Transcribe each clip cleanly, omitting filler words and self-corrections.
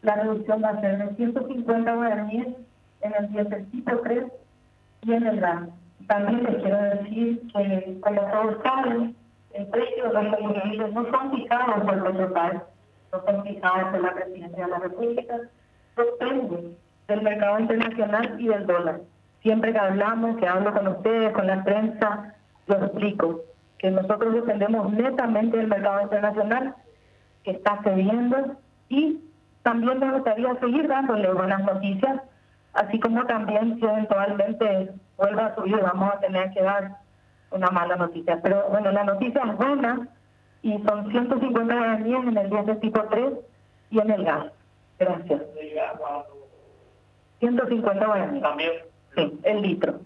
La reducción va a ser de 150 guaraníes en el diésel 3 y en el gas. También les quiero decir que, como todos saben, el precio de los combustibles no son fijados por Petrobras, no son fijados por la Presidencia de la República, depende del mercado internacional y del dólar. Siempre que hablamos, que hablo con ustedes, con la prensa, lo explico, que nosotros dependemos netamente del mercado internacional, que está cediendo, y también me gustaría seguir dándole buenas noticias, así como también si eventualmente vuelva a subir, vamos a tener que dar una mala noticia. Pero bueno, la noticia es buena y son 150 guaraníes en el diésel tipo 3 y en el gas. Gracias. 150 guaraníes. También. Sí, el litro.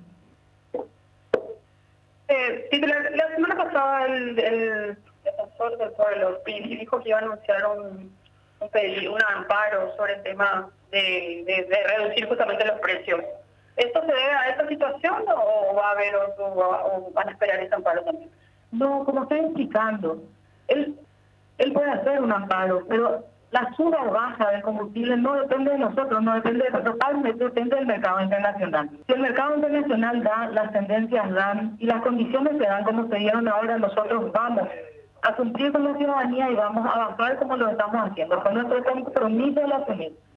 Sí, la semana pasada el defensor del pueblo dijo que iba a anunciar un amparo sobre el tema de reducir justamente los precios. ¿Esto se debe a esta situación o va a haber o van a esperar ese amparo también? No, como estoy explicando, él puede hacer un amparo, pero la suba o baja del combustible no depende de nosotros, no depende de totalmente, depende del mercado internacional. Si el mercado internacional da, las tendencias dan y las condiciones se dan como se dieron ahora, nosotros vamos a cumplir con la ciudadanía y vamos a avanzar como lo estamos haciendo, con nuestro compromiso de la asumir.